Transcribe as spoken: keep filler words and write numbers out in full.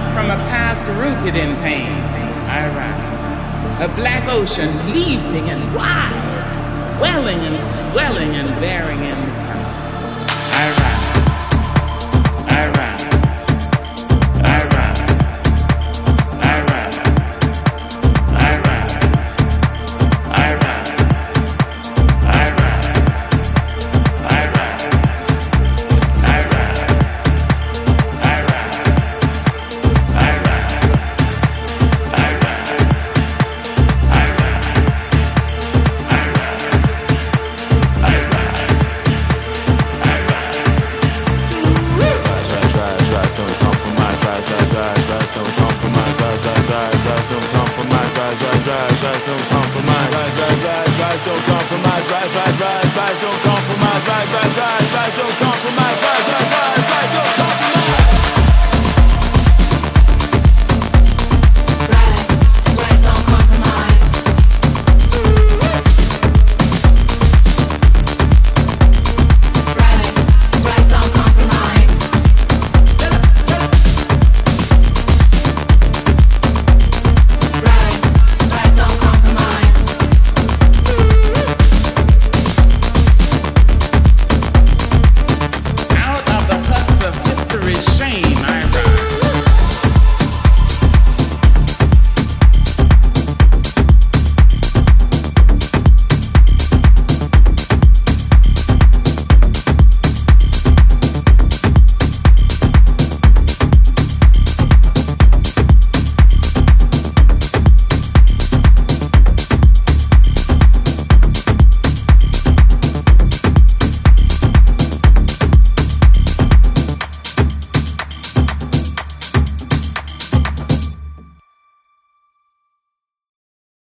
from a past rooted in pain, I rise. A black ocean leaping and wide, welling and swelling and bearing in the tide. I rise. I rise. I rise. I rise. I rise. I rise. I rise. I rise. I rise. I rise. I rise. I rise. I rise. I rise. I rise. I rise. Rise, rise, rise, don't compromise. Rise, rise, rise, rise, don't compromise. Rise, rise, rise, rise, don't compromise. Rise, rise, rise, rise, don't compromise. Rise, rise, rise, rise, don't compromise. Rise, rise, rise, rise, don't compromise. Rise, rise, rise, rise, don't compromise.